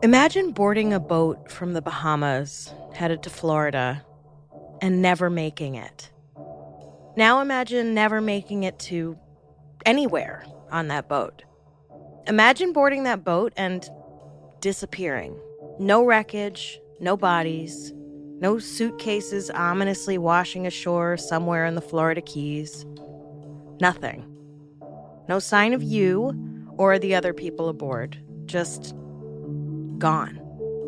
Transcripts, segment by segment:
Imagine boarding a boat from the Bahamas, headed to Florida, and never making it. Now imagine never making it to anywhere on that boat. Imagine boarding that boat and disappearing. No wreckage, no bodies, no suitcases ominously washing ashore somewhere in the Florida Keys. Nothing. No sign of you or the other people aboard. Just gone.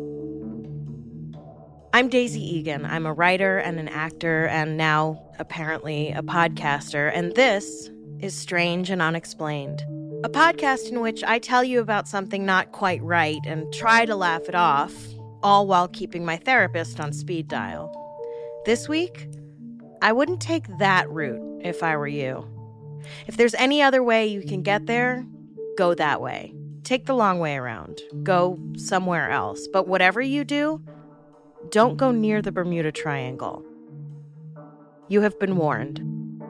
I'm Daisy Egan. I'm a writer and an actor and now, apparently, a podcaster, and this is Strange and Unexplained, a podcast in which I tell you about something not quite right and try to laugh it off, all while keeping my therapist on speed dial. This week, I wouldn't take that route if I were you. If there's any other way you can get there, go that way. Take the long way around. Go somewhere else. But whatever you do, don't go near the Bermuda Triangle. You have been warned.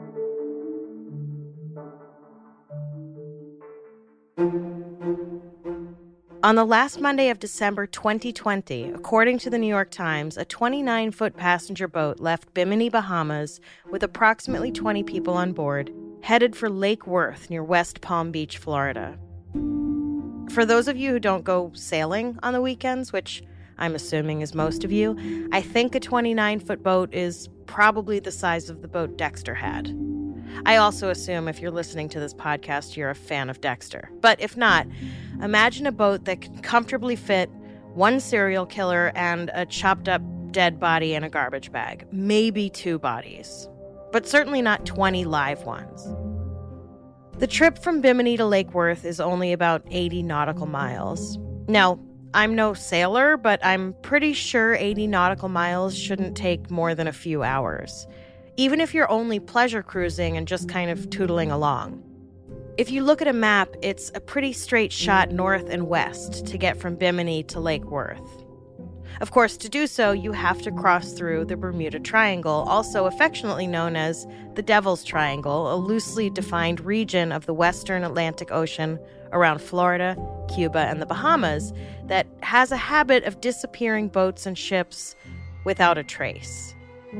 On the last Monday of December 2020, according to the New York Times, a 29-foot passenger boat left Bimini, Bahamas, with approximately 20 people on board, headed for Lake Worth near West Palm Beach, Florida. For those of you who don't go sailing on the weekends, which I'm assuming is most of you, I think a 29-foot boat is probably the size of the boat Dexter had. I also assume if you're listening to this podcast, you're a fan of Dexter. But if not, imagine a boat that can comfortably fit one serial killer and a chopped up dead body in a garbage bag. Maybe two bodies. But certainly not 20 live ones. The trip from Bimini to Lake Worth is only about 80 nautical miles. Now, I'm no sailor, but I'm pretty sure 80 nautical miles shouldn't take more than a few hours, even if you're only pleasure cruising and just kind of tootling along. If you look at a map, it's a pretty straight shot north and west to get from Bimini to Lake Worth. Of course, to do so, you have to cross through the Bermuda Triangle, also affectionately known as the Devil's Triangle, a loosely defined region of the western Atlantic Ocean around Florida, Cuba, and the Bahamas that has a habit of disappearing boats and ships without a trace.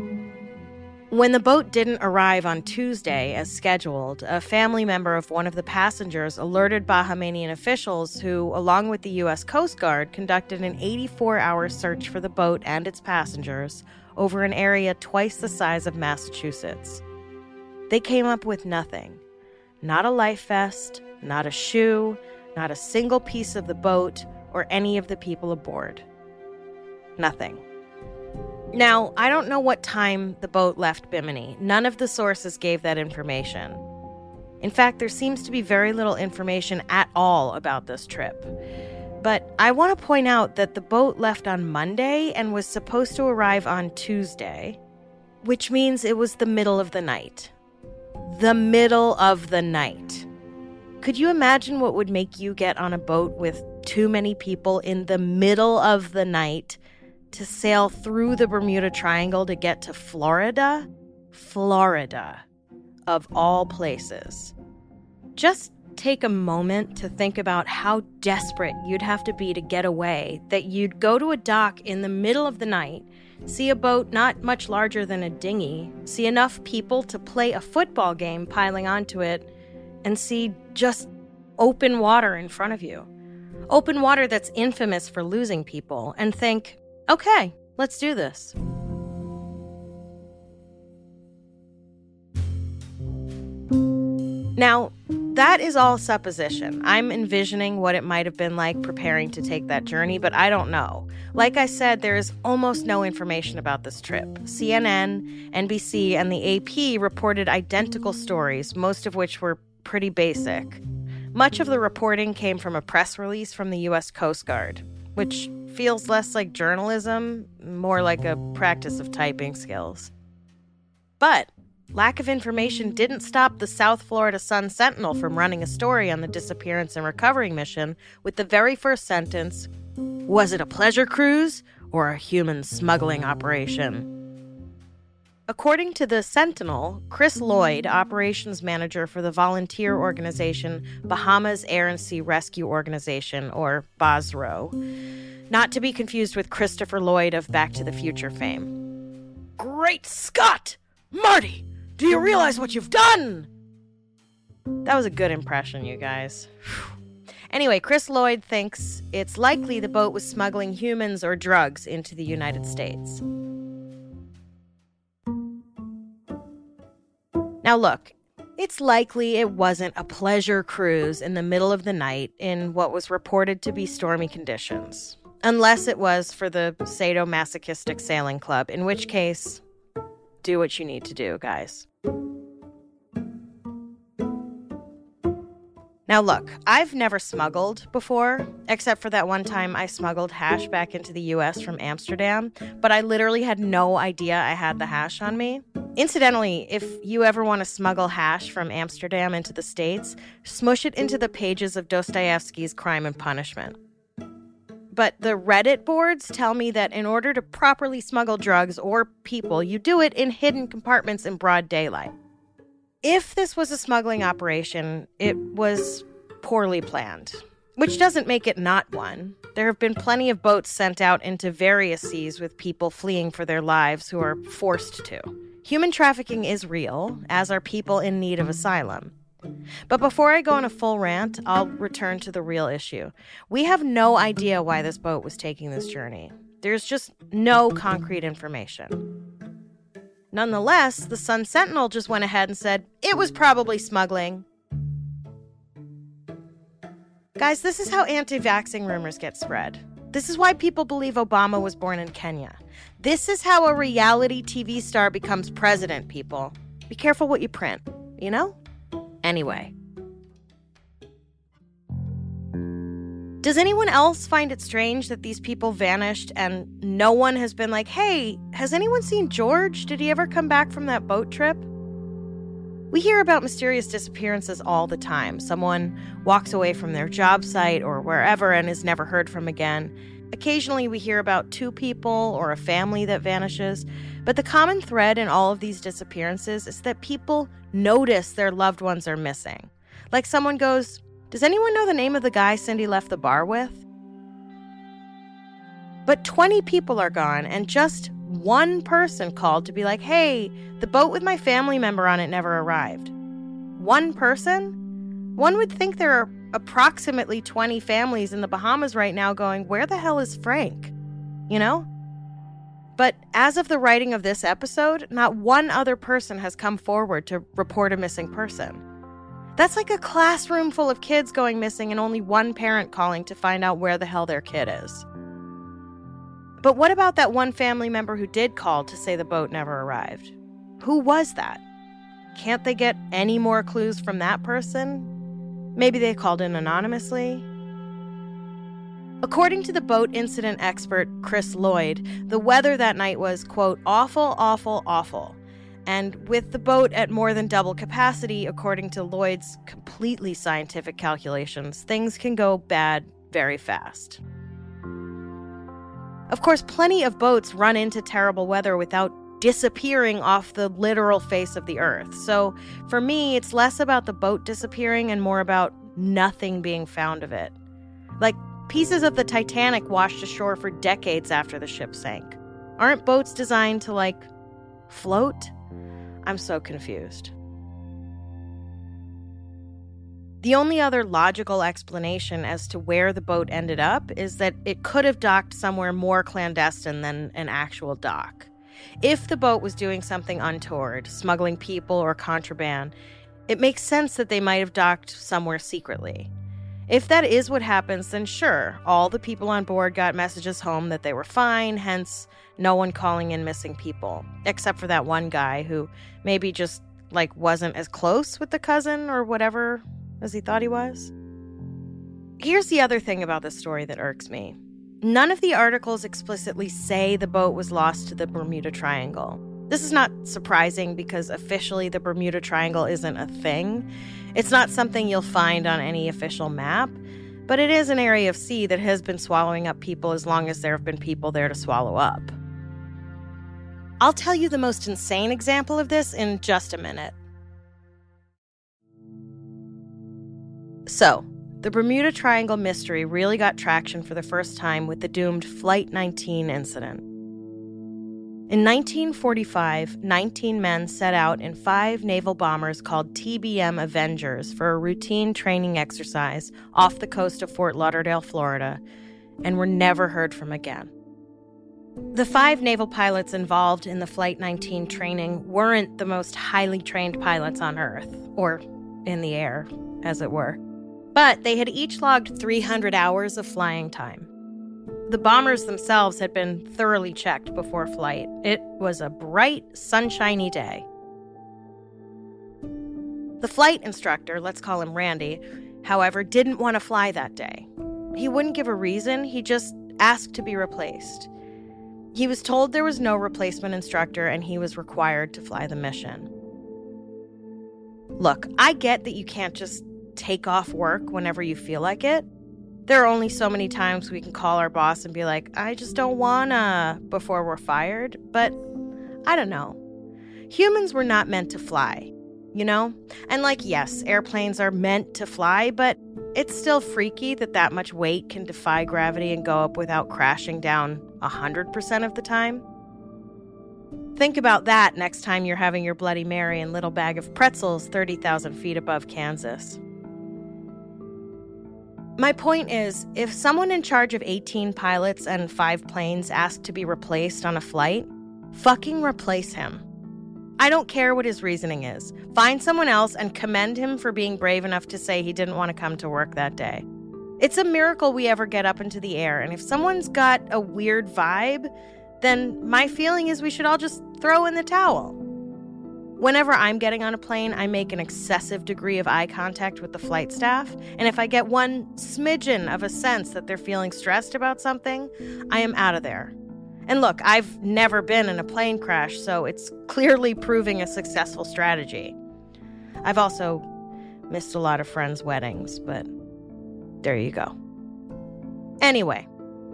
When the boat didn't arrive on Tuesday as scheduled, a family member of one of the passengers alerted Bahamian officials who, along with the U.S. Coast Guard, conducted an 84-hour search for the boat and its passengers over an area twice the size of Massachusetts. They came up with nothing. Not a life vest, not a shoe, not a single piece of the boat or any of the people aboard. Nothing. Now, I don't know what time the boat left Bimini. None of the sources gave that information. In fact, there seems to be very little information at all about this trip. But I want to point out that the boat left on Monday and was supposed to arrive on Tuesday, which means it was the middle of the night. The middle of the night. Could you imagine what would make you get on a boat with too many people in the middle of the night to sail through the Bermuda Triangle to get to Florida? Florida, of all places. Just take a moment to think about how desperate you'd have to be to get away, that you'd go to a dock in the middle of the night, see a boat not much larger than a dinghy, see enough people to play a football game piling onto it, and see just open water in front of you. Open water that's infamous for losing people, and think, okay, let's do this. Now, that is all supposition. I'm envisioning what it might have been like preparing to take that journey, but I don't know. Like I said, there is almost no information about this trip. CNN, NBC, and the AP reported identical stories, most of which were pretty basic. Much of the reporting came from a press release from the U.S. Coast Guard, which feels less like journalism, more like a practice of typing skills. But lack of information didn't stop the South Florida Sun-Sentinel from running a story on the disappearance and recovery mission with the very first sentence, "Was it a pleasure cruise or a human smuggling operation?" According to the Sentinel, Chris Lloyd, operations manager for the volunteer organization Bahamas Air and Sea Rescue Organization, or BASRO, not to be confused with Christopher Lloyd of Back to the Future fame. Great Scott! Marty, do you realize what you've done? That was a good impression, you guys. Anyway, Chris Lloyd thinks it's likely the boat was smuggling humans or drugs into the United States. Now look, it's likely it wasn't a pleasure cruise in the middle of the night in what was reported to be stormy conditions. Unless it was for the sadomasochistic sailing club, in which case, do what you need to do, guys. Now look, I've never smuggled before, except for that one time I smuggled hash back into the US from Amsterdam, but I literally had no idea I had the hash on me. Incidentally, if you ever want to smuggle hash from Amsterdam into the States, smush it into the pages of Dostoevsky's Crime and Punishment. But the Reddit boards tell me that in order to properly smuggle drugs or people, you do it in hidden compartments in broad daylight. If this was a smuggling operation, it was poorly planned, which doesn't make it not one. There have been plenty of boats sent out into various seas with people fleeing for their lives who are forced to. Human trafficking is real, as are people in need of asylum. But before I go on a full rant, I'll return to the real issue. We have no idea why this boat was taking this journey. There's just no concrete information. Nonetheless, the Sun Sentinel just went ahead and said it was probably smuggling. Guys, this is how anti-vaxxing rumors get spread. This is why people believe Obama was born in Kenya. This is how a reality TV star becomes president, people. Be careful what you print, you know? Anyway. Does anyone else find it strange that these people vanished and no one has been like, hey, has anyone seen George? Did he ever come back from that boat trip? We hear about mysterious disappearances all the time. Someone walks away from their job site or wherever and is never heard from again. Occasionally we hear about two people or a family that vanishes. But the common thread in all of these disappearances is that people notice their loved ones are missing. Like someone goes, does anyone know the name of the guy Cindy left the bar with? But 20 people are gone, and just one person called to be like, hey, the boat with my family member on it never arrived. One person? One would think there are approximately 20 families in the Bahamas right now going, where the hell is Frank? You know? But as of the writing of this episode, not one other person has come forward to report a missing person. That's like a classroom full of kids going missing and only one parent calling to find out where the hell their kid is. But what about that one family member who did call to say the boat never arrived? Who was that? Can't they get any more clues from that person? Maybe they called in anonymously? According to the boat incident expert Chris Lloyd, the weather that night was, quote, awful, awful, awful. And with the boat at more than double capacity, according to Lloyd's completely scientific calculations, things can go bad very fast. Of course, plenty of boats run into terrible weather without disappearing off the literal face of the earth. So for me, it's less about the boat disappearing and more about nothing being found of it. Like pieces of the Titanic washed ashore for decades after the ship sank. Aren't boats designed to, like, float? I'm so confused. The only other logical explanation as to where the boat ended up is that it could have docked somewhere more clandestine than an actual dock. If the boat was doing something untoward, smuggling people or contraband, it makes sense that they might have docked somewhere secretly. If that is what happens, then sure, all the people on board got messages home that they were fine, hence no one calling in missing people, except for that one guy who maybe just, like, wasn't as close with the cousin or whatever as he thought he was. Here's the other thing about this story that irks me. None of the articles explicitly say the boat was lost to the Bermuda Triangle. This is not surprising because officially the Bermuda Triangle isn't a thing. It's not something you'll find on any official map, but it is an area of sea that has been swallowing up people as long as there have been people there to swallow up. I'll tell you the most insane example of this in just a minute. So, the Bermuda Triangle mystery really got traction for the first time with the doomed Flight 19 incident. In 1945, 19 men set out in 5 naval bombers called TBM Avengers for a routine training exercise off the coast of Fort Lauderdale, Florida, and were never heard from again. The 5 naval pilots involved in the Flight 19 training weren't the most highly trained pilots on Earth, or in the air, as it were. But they had each logged 300 hours of flying time. The bombers themselves had been thoroughly checked before flight. It was a bright, sunshiny day. The flight instructor, let's call him Randy, however, didn't want to fly that day. He wouldn't give a reason, he just asked to be replaced. He was told there was no replacement instructor and he was required to fly the mission. Look, I get that you can't just take off work whenever you feel like it. There are only so many times we can call our boss and be like, I just don't wanna, before we're fired. But I don't know. Humans were not meant to fly, you know? And yes, airplanes are meant to fly, but it's still freaky that much weight can defy gravity and go up without crashing down 100% of the time. Think about that next time you're having your Bloody Mary and little bag of pretzels 30,000 feet above Kansas. My point is, if someone in charge of 18 pilots and 5 planes asked to be replaced on a flight, fucking replace him. I don't care what his reasoning is. Find someone else and commend him for being brave enough to say he didn't want to come to work that day. It's a miracle we ever get up into the air, and if someone's got a weird vibe, then my feeling is we should all just throw in the towel. Whenever I'm getting on a plane, I make an excessive degree of eye contact with the flight staff, and if I get one smidgen of a sense that they're feeling stressed about something, I am out of there. And look, I've never been in a plane crash, so it's clearly proving a successful strategy. I've also missed a lot of friends' weddings, but there you go. Anyway.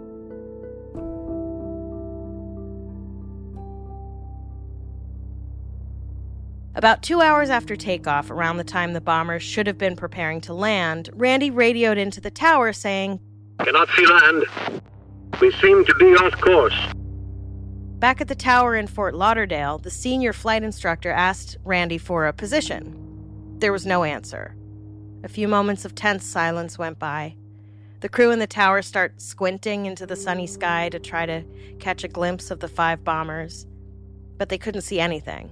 About 2 hours after takeoff, around the time the bombers should have been preparing to land, Randy radioed into the tower saying, "Cannot see land. We seem to be off course." Back at the tower in Fort Lauderdale, the senior flight instructor asked Randy for a position. There was no answer. A few moments of tense silence went by. The crew in the tower start squinting into the sunny sky to try to catch a glimpse of the 5 bombers, but they couldn't see anything.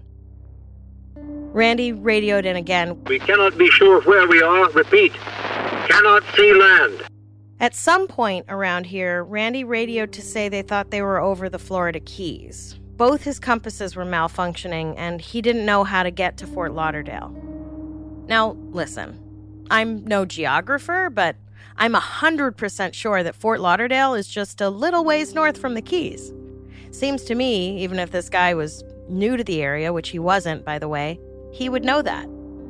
Randy radioed in again. "We cannot be sure of where we are. Repeat, cannot see land." At some point around here, Randy radioed to say they thought they were over the Florida Keys. Both his compasses were malfunctioning, and he didn't know how to get to Fort Lauderdale. Now, listen, I'm no geographer, but I'm 100% sure that Fort Lauderdale is just a little ways north from the Keys. Seems to me, even if this guy was new to the area, which he wasn't, by the way, he would know that.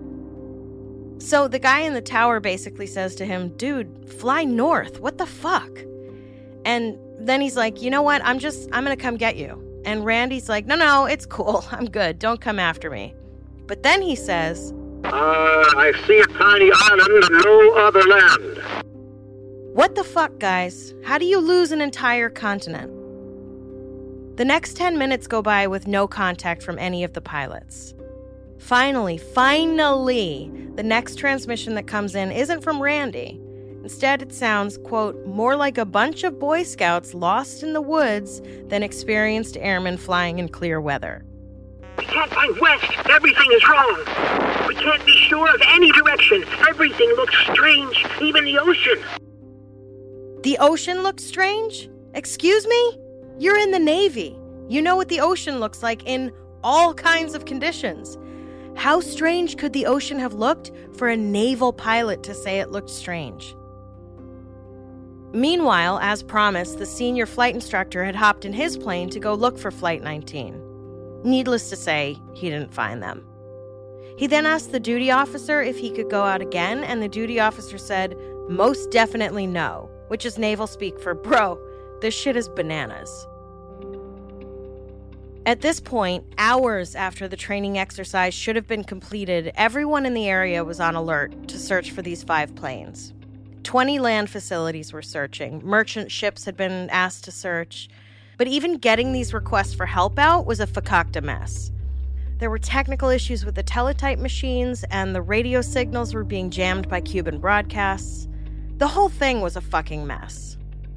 So the guy in the tower basically says to him, "Dude, fly north. What the fuck?" And then he's like, "You know what? I'm going to come get you." And Randy's like, No, it's cool. I'm good. Don't come after me." But then he says, I see a tiny island and no other land." What the fuck, guys? How do you lose an entire continent? The next 10 minutes go by with no contact from any of the pilots. Finally, the next transmission that comes in isn't from Randy. Instead, it sounds, quote, more like a bunch of Boy Scouts lost in the woods than experienced airmen flying in clear weather. "We can't find west. Everything is wrong. We can't be sure of any direction. Everything looks strange, even the ocean." The ocean looks strange? Excuse me? You're in the Navy. You know what the ocean looks like in all kinds of conditions. How strange could the ocean have looked for a naval pilot to say it looked strange? Meanwhile, as promised, the senior flight instructor had hopped in his plane to go look for Flight 19. Needless to say, he didn't find them. He then asked the duty officer if he could go out again, and the duty officer said, "Most definitely no," which is naval speak for, "Bro, this shit is bananas." At this point, hours after the training exercise should have been completed, everyone in the area was on alert to search for these 5 planes. 20 land facilities were searching. Merchant ships had been asked to search. But even getting these requests for help out was a fakakta mess. There were technical issues with the teletype machines, and the radio signals were being jammed by Cuban broadcasts. The whole thing was a fucking mess.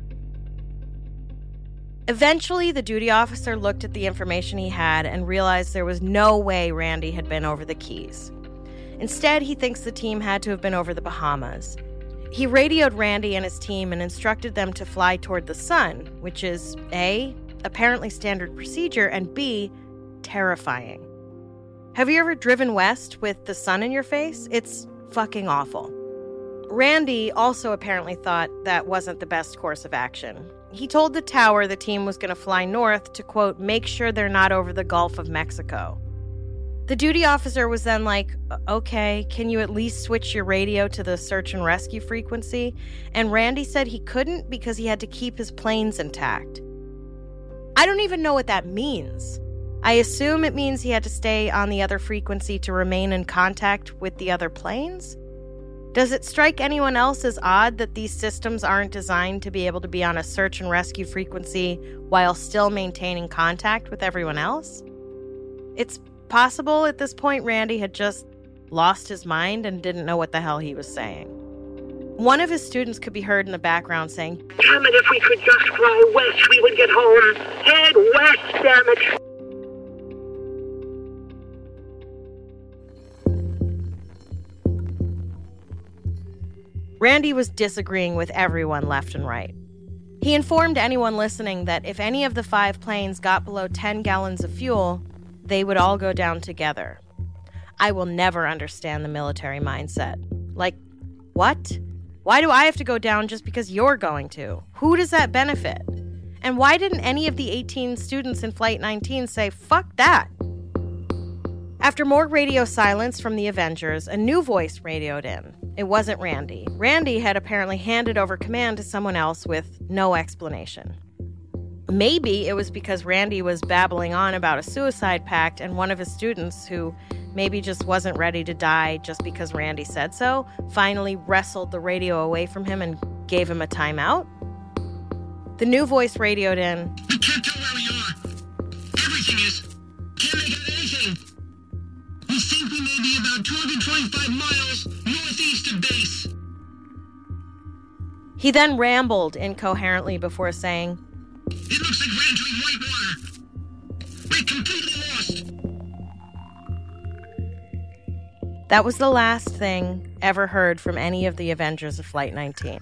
Eventually, the duty officer looked at the information he had and realized there was no way Randy had been over the Keys. Instead, he thinks the team had to have been over the Bahamas. He radioed Randy and his team and instructed them to fly toward the sun, which is A, apparently standard procedure, and B, terrifying. Have you ever driven west with the sun in your face? It's fucking awful. Randy also apparently thought that wasn't the best course of action. He told the tower the team was going to fly north to, quote, make sure they're not over the Gulf of Mexico. The duty officer was then like, okay, can you at least switch your radio to the search and rescue frequency? And Randy said he couldn't because he had to keep his planes intact. I don't even know what that means. I assume it means he had to stay on the other frequency to remain in contact with the other planes? Does it strike anyone else as odd that these systems aren't designed to be able to be on a search and rescue frequency while still maintaining contact with everyone else? It's possible at this point Randy had just lost his mind and didn't know what the hell he was saying. One of his students could be heard in the background saying, Damn it, if we could just fly west, we would get home. Head west, damn it. Randy was disagreeing with everyone left and right. He informed anyone listening that if any of the 5 planes got below 10 gallons of fuel, they would all go down together. I will never understand the military mindset. Like, what? Why do I have to go down just because you're going to? Who does that benefit? And why didn't any of the 18 students in Flight 19 say, fuck that? After more radio silence from the Avengers, a new voice radioed in. It wasn't Randy. Randy had apparently handed over command to someone else with no explanation. Maybe it was because Randy was babbling on about a suicide pact and one of his students, who maybe just wasn't ready to die just because Randy said so, finally wrestled the radio away from him and gave him a timeout. The new voice radioed in, We can't tell where we are. Everything is. Can't make out anything. We think we may be about 225 miles northeast of base. He then rambled incoherently before saying, It looks like we're entering white water. We're completely lost. That was the last thing ever heard from any of the Avengers of Flight 19.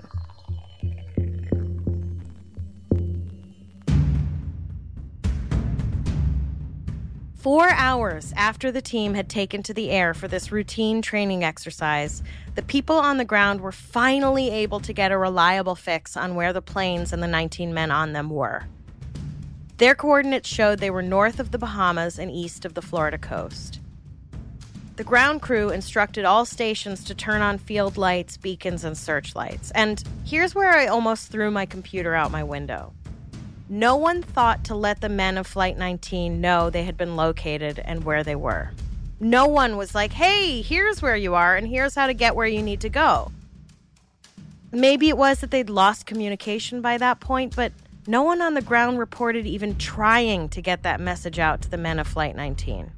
Four hours after the team had taken to the air for this routine training exercise, the people on the ground were finally able to get a reliable fix on where the planes and the 19 men on them were. Their coordinates showed they were north of the Bahamas and east of the Florida coast. The ground crew instructed all stations to turn on field lights, beacons, and searchlights. And here's where I almost threw my computer out my window. No one thought to let the men of Flight 19 know they had been located and where they were. No one was like, hey, here's where you are and here's how to get where you need to go. Maybe it was that they'd lost communication by that point, but no one on the ground reported even trying to get that message out to the men of Flight 19.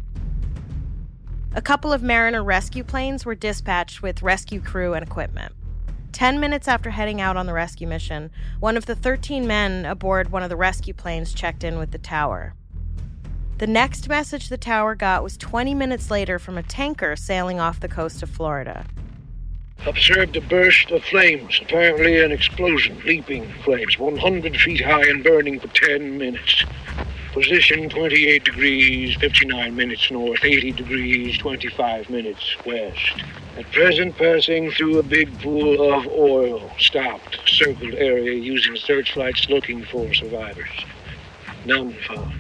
A couple of Mariner rescue planes were dispatched with rescue crew and equipment. 10 minutes after heading out on the rescue mission, one of the 13 men aboard one of the rescue planes checked in with the tower. The next message the tower got was 20 minutes later from a tanker sailing off the coast of Florida. Observed a burst of flames, apparently an explosion, leaping flames, 100 feet high and burning for 10 minutes. Position 28 degrees, 59 minutes north, 80 degrees, 25 minutes west. At present, passing through a big pool of oil. Stopped, circled area using searchlights looking for survivors. None found.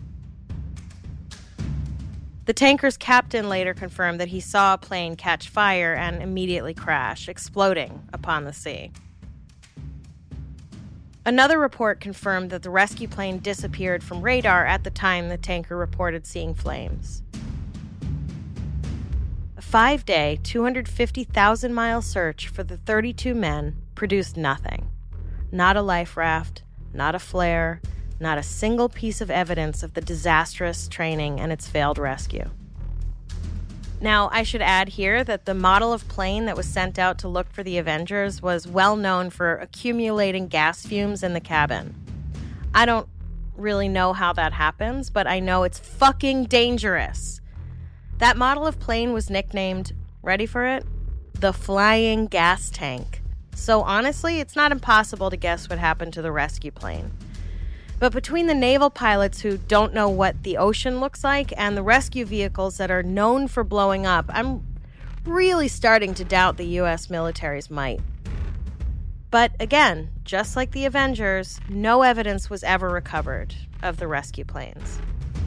The tanker's captain later confirmed that he saw a plane catch fire and immediately crash, exploding upon the sea. Another report confirmed that the rescue plane disappeared from radar at the time the tanker reported seeing flames. A 5-day, 250,000-mile search for the 32 men produced nothing. Not a life raft, not a flare, not a single piece of evidence of the disastrous training and its failed rescue. Now, I should add here that the model of plane that was sent out to look for the Avengers was well known for accumulating gas fumes in the cabin. I don't really know how that happens, but I know it's fucking dangerous. That model of plane was nicknamed, ready for it? The Flying Gas Tank. So honestly, it's not impossible to guess what happened to the rescue plane. But between the naval pilots who don't know what the ocean looks like and the rescue vehicles that are known for blowing up, I'm really starting to doubt the U.S. military's might. But again, just like the Avengers, no evidence was ever recovered of the rescue planes.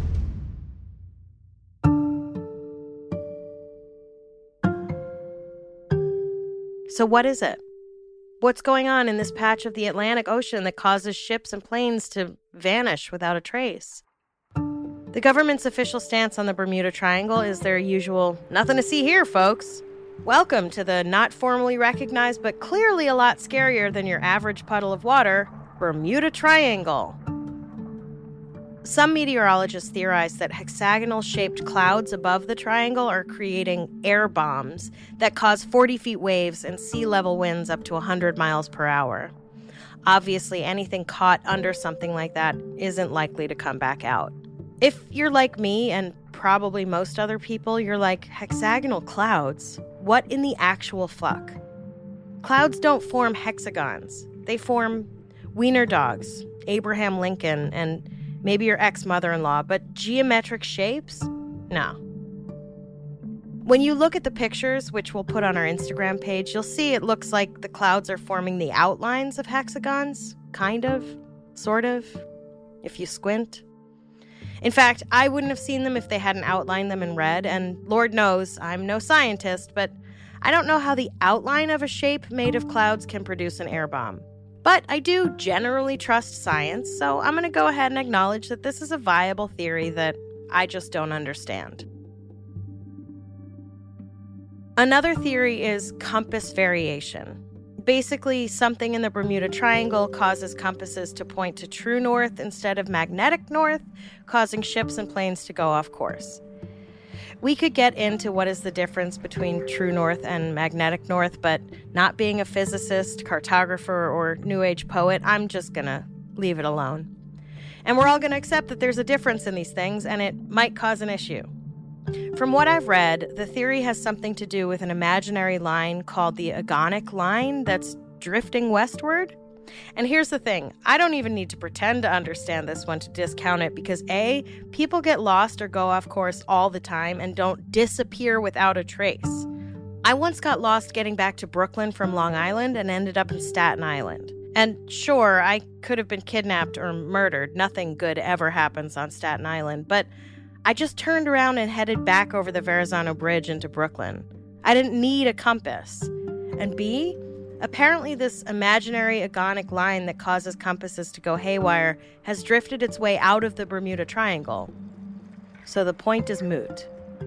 So what is it? What's going on in this patch of the Atlantic Ocean that causes ships and planes to vanish without a trace? The government's official stance on the Bermuda Triangle is their usual, nothing to see here, folks. Welcome to the not formally recognized but clearly a lot scarier than your average puddle of water, Bermuda Triangle. Some meteorologists theorize that hexagonal-shaped clouds above the triangle are creating air bombs that cause 40-feet waves and sea-level winds up to 100 miles per hour. Obviously, anything caught under something like that isn't likely to come back out. If you're like me, and probably most other people, you're like, hexagonal clouds? What in the actual fuck? Clouds don't form hexagons. They form wiener dogs, Abraham Lincoln, and maybe your ex-mother-in-law, but geometric shapes? No. When you look at the pictures, which we'll put on our Instagram page, you'll see it looks like the clouds are forming the outlines of hexagons. Kind of. Sort of. If you squint. In fact, I wouldn't have seen them if they hadn't outlined them in red, and Lord knows I'm no scientist, but I don't know how the outline of a shape made of clouds can produce an air bomb. But I do generally trust science, so I'm going to go ahead and acknowledge that this is a viable theory that I just don't understand. Another theory is compass variation. Basically, something in the Bermuda Triangle causes compasses to point to true north instead of magnetic north, causing ships and planes to go off course. We could get into what is the difference between true north and magnetic north, but not being a physicist, cartographer, or New Age poet, I'm just gonna leave it alone. And we're all gonna accept that there's a difference in these things, and it might cause an issue. From what I've read, the theory has something to do with an imaginary line called the Agonic Line that's drifting westward. And here's the thing, I don't even need to pretend to understand this one to discount it because A, people get lost or go off course all the time and don't disappear without a trace. I once got lost getting back to Brooklyn from Long Island and ended up in Staten Island. And sure, I could have been kidnapped or murdered. Nothing good ever happens on Staten Island. But I just turned around and headed back over the Verrazano Bridge into Brooklyn. I didn't need a compass. And B, apparently this imaginary agonic line that causes compasses to go haywire has drifted its way out of the Bermuda Triangle. So the point is moot.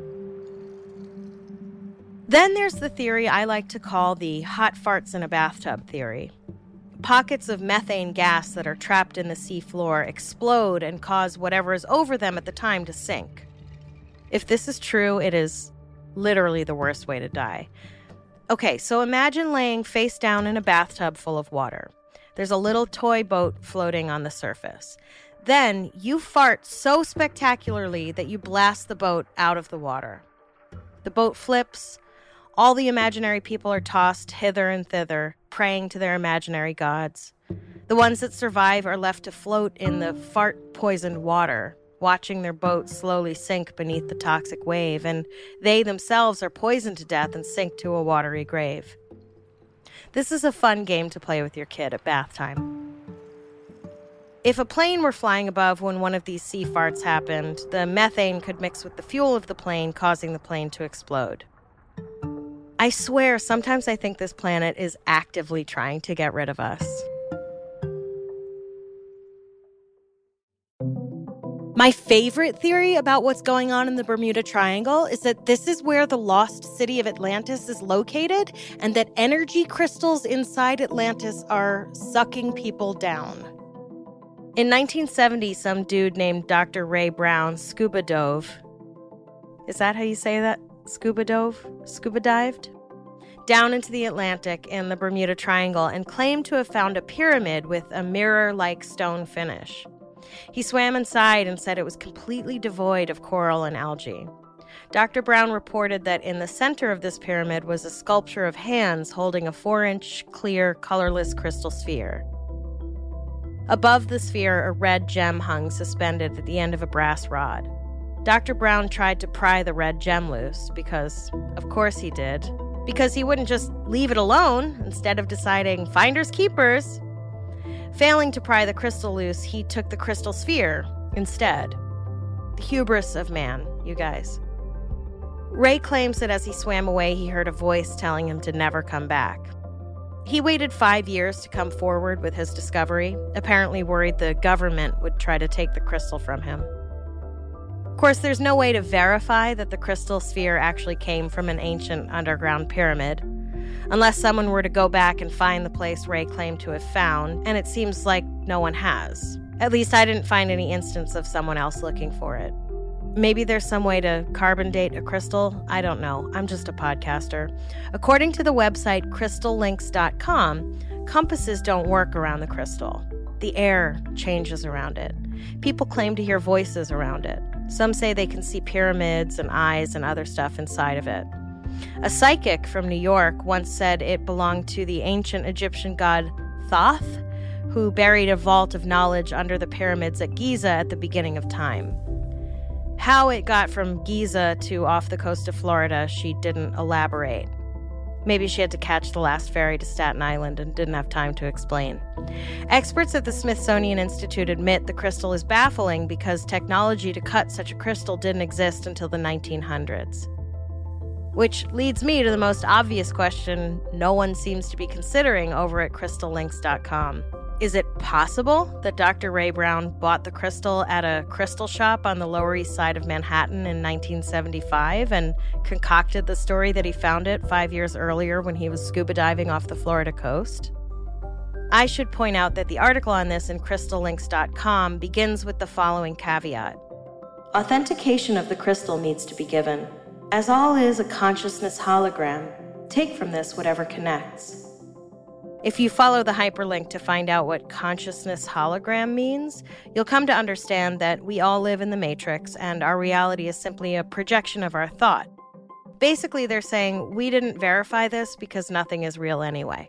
Then there's the theory I like to call the hot farts in a bathtub theory. Pockets of methane gas that are trapped in the seafloor explode and cause whatever is over them at the time to sink. If this is true, it is literally the worst way to die. Okay, so imagine laying face down in a bathtub full of water. There's a little toy boat floating on the surface. Then you fart so spectacularly that you blast the boat out of the water. The boat flips. All the imaginary people are tossed hither and thither, praying to their imaginary gods. The ones that survive are left to float in the fart-poisoned water, watching their boat slowly sink beneath the toxic wave, and they themselves are poisoned to death and sink to a watery grave. This is a fun game to play with your kid at bath time. If a plane were flying above when one of these sea farts happened, the methane could mix with the fuel of the plane, causing the plane to explode. I swear, sometimes I think this planet is actively trying to get rid of us. My favorite theory about what's going on in the Bermuda Triangle is that this is where the lost city of Atlantis is located, and that energy crystals inside Atlantis are sucking people down. In 1970, some dude named Dr. Ray Brown scuba dove. Is that how you say that? Scuba dove? Scuba dived? Down into the Atlantic in the Bermuda Triangle and claimed to have found a pyramid with a mirror-like stone finish. He swam inside and said it was completely devoid of coral and algae. Dr. Brown reported that in the center of this pyramid was a sculpture of hands holding a 4-inch, clear, colorless crystal sphere. Above the sphere, a red gem hung suspended at the end of a brass rod. Dr. Brown tried to pry the red gem loose because, of course he did, because he wouldn't just leave it alone instead of deciding finders keepers. Failing to pry the crystal loose, he took the crystal sphere instead. The hubris of man, you guys. Ray claims that as he swam away, he heard a voice telling him to never come back. He waited 5 years to come forward with his discovery, apparently worried the government would try to take the crystal from him. Of course, there's no way to verify that the crystal sphere actually came from an ancient underground pyramid, unless someone were to go back and find the place Ray claimed to have found, and it seems like no one has. At least I didn't find any instance of someone else looking for it. Maybe there's some way to carbon date a crystal. I don't know. I'm just a podcaster. According to the website crystallinks.com, compasses don't work around the crystal. The air changes around it. People claim to hear voices around it. Some say they can see pyramids and eyes and other stuff inside of it. A psychic from New York once said it belonged to the ancient Egyptian god Thoth, who buried a vault of knowledge under the pyramids at Giza at the beginning of time. How it got from Giza to off the coast of Florida, she didn't elaborate. Maybe she had to catch the last ferry to Staten Island and didn't have time to explain. Experts at the Smithsonian Institute admit the crystal is baffling because technology to cut such a crystal didn't exist until the 1900s. Which leads me to the most obvious question no one seems to be considering over at crystallinks.com. Is it possible that Dr. Ray Brown bought the crystal at a crystal shop on the Lower East Side of Manhattan in 1975 and concocted the story that he found it 5 years earlier when he was scuba diving off the Florida coast? I should point out that the article on this in crystallinks.com begins with the following caveat. Authentication of the crystal needs to be given. As all is a consciousness hologram, take from this whatever connects. If you follow the hyperlink to find out what consciousness hologram means, you'll come to understand that we all live in the Matrix and our reality is simply a projection of our thought. Basically, they're saying we didn't verify this because nothing is real anyway.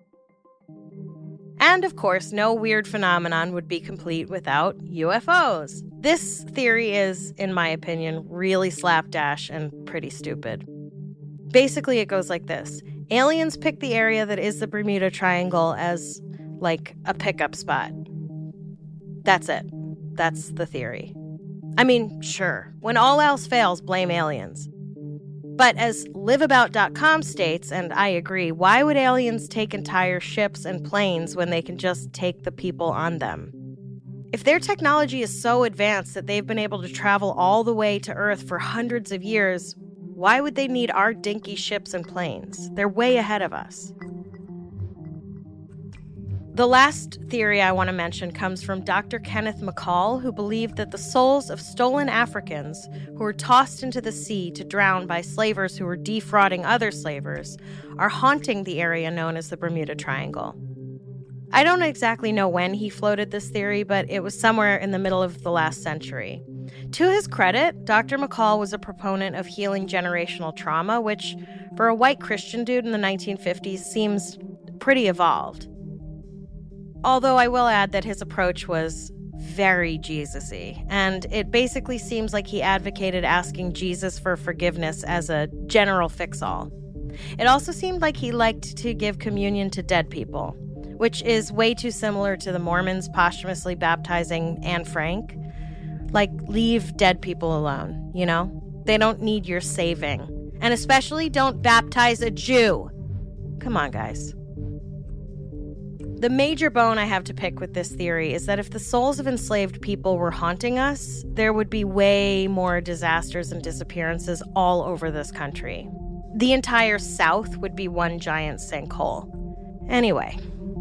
And of course, no weird phenomenon would be complete without UFOs. This theory is, in my opinion, really slapdash and pretty stupid. Basically, it goes like this. Aliens pick the area that is the Bermuda Triangle as, like, a pickup spot. That's it. That's the theory. I mean, sure, when all else fails, blame aliens. But as liveabout.com states, and I agree, why would aliens take entire ships and planes when they can just take the people on them? If their technology is so advanced that they've been able to travel all the way to Earth for hundreds of years, why would they need our dinky ships and planes? They're way ahead of us. The last theory I want to mention comes from Dr. Kenneth McCall, who believed that the souls of stolen Africans who were tossed into the sea to drown by slavers who were defrauding other slavers are haunting the area known as the Bermuda Triangle. I don't exactly know when he floated this theory, but it was somewhere in the middle of the last century. To his credit, Dr. McCall was a proponent of healing generational trauma, which, for a white Christian dude in the 1950s, seems pretty evolved. Although I will add that his approach was very Jesus-y, and it basically seems like he advocated asking Jesus for forgiveness as a general fix-all. It also seemed like he liked to give communion to dead people, which is way too similar to the Mormons posthumously baptizing Anne Frank. Like, leave dead people alone, you know? They don't need your saving. And especially don't baptize a Jew. Come on, guys. The major bone I have to pick with this theory is that if the souls of enslaved people were haunting us, there would be way more disasters and disappearances all over this country. The entire South would be one giant sinkhole. Anyway.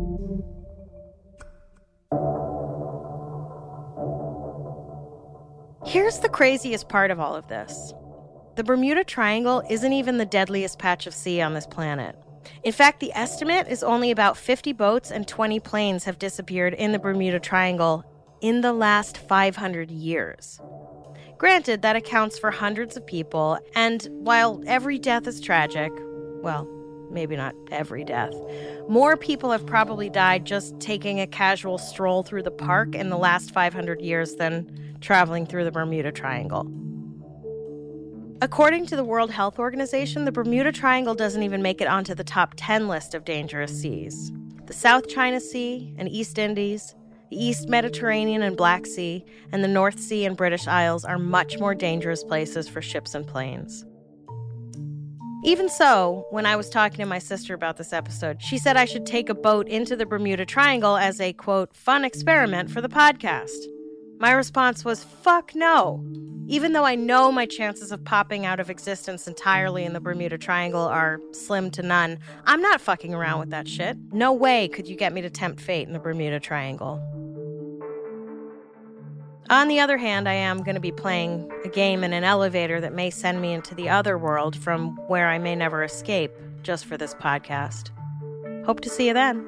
Here's the craziest part of all of this. The Bermuda Triangle isn't even the deadliest patch of sea on this planet. In fact, the estimate is only about 50 boats and 20 planes have disappeared in the Bermuda Triangle in the last 500 years. Granted, that accounts for hundreds of people, and while every death is tragic, well, maybe not every death, more people have probably died just taking a casual stroll through the park in the last 500 years than traveling through the Bermuda Triangle. According to the World Health Organization, the Bermuda Triangle doesn't even make it onto the top 10 list of dangerous seas. The South China Sea and East Indies, the East Mediterranean and Black Sea, and the North Sea and British Isles are much more dangerous places for ships and planes. Even so, when I was talking to my sister about this episode, she said I should take a boat into the Bermuda Triangle as a, quote, fun experiment for the podcast. My response was, fuck no. Even though I know my chances of popping out of existence entirely in the Bermuda Triangle are slim to none, I'm not fucking around with that shit. No way could you get me to tempt fate in the Bermuda Triangle. On the other hand, I am going to be playing a game in an elevator that may send me into the other world from where I may never escape, just for this podcast. Hope to see you then.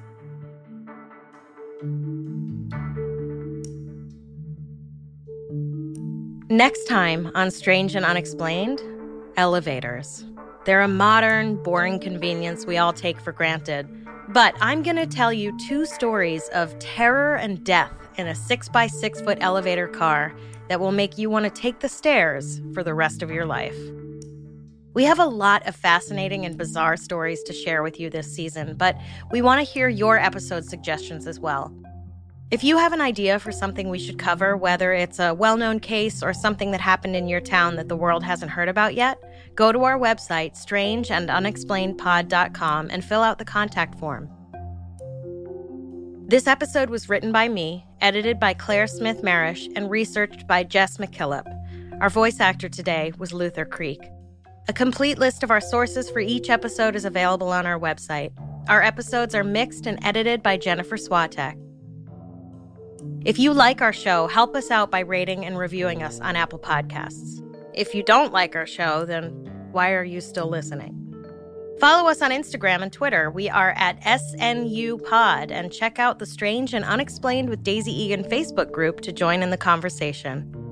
Next time on Strange and Unexplained, elevators. They're a modern, boring convenience we all take for granted. But I'm going to tell you 2 stories of terror and death in a 6x6-foot elevator car that will make you want to take the stairs for the rest of your life. We have a lot of fascinating and bizarre stories to share with you this season, but we want to hear your episode suggestions as well. If you have an idea for something we should cover, whether it's a well-known case or something that happened in your town that the world hasn't heard about yet, go to our website, strangeandunexplainedpod.com, and fill out the contact form. This episode was written by me, edited by Claire Smith Marish, and researched by Jess McKillop. Our voice actor today was Luther Creek. A complete list of our sources for each episode is available on our website. Our episodes are mixed and edited by Jennifer Swatek. If you like our show, help us out by rating and reviewing us on Apple Podcasts. If you don't like our show, then why are you still listening? Follow us on Instagram and Twitter. We are at SNUPod, and check out the Strange and Unexplained with Daisy Egan Facebook group to join in the conversation.